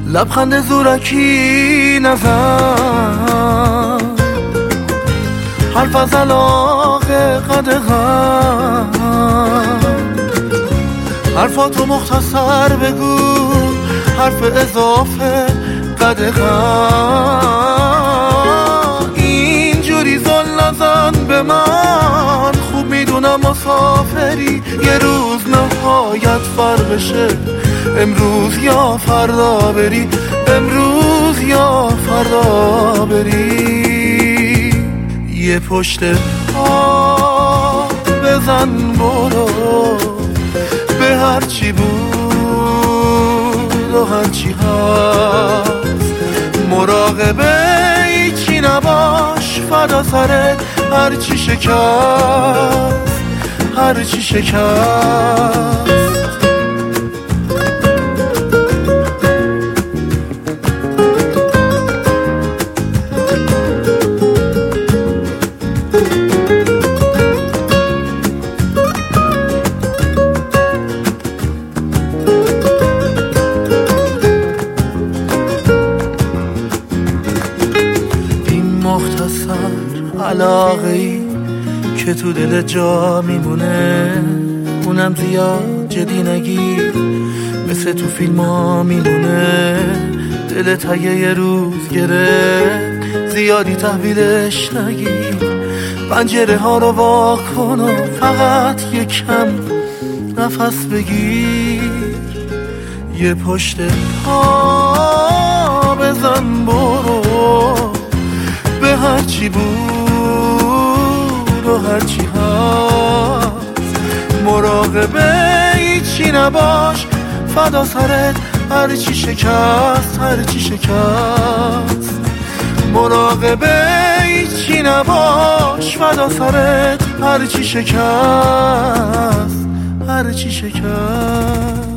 لبخند زورکی نزن، حرف از علاقه قدغن، حرفاتو مختصر بگو، حرف اضافه قدغن. اینجوری زل نزن به من، خوب میدونم مسافری، یه روز نهایت فرقشه، امروز یا فردا بری، امروز یا فردا بری. یه پشت پا بزن برو، به هرچی بود و هرچی هست، مراقبه ایچی نباش، فدا سرت هرچی شکست، هرچی شکست. علاقه‌ای که تو دل جا میمونه، اونم زیاد جدی نگیر، مثل تو فیلم ها میمونه. دلت اگه یه روز گرفت، زیادی تحویلش نگیر، پنجره ها رو وا کن و فقط یکم نفس بگیر. یه پشت پا بزن برو، به هرچی بود و هرچی هست، مراقبه ایچی نباش، فدا سرت هرچی شکست، هرچی شکست. مراقبه ایچی نباش، فدا سرت هرچی شکست، هرچی شکست.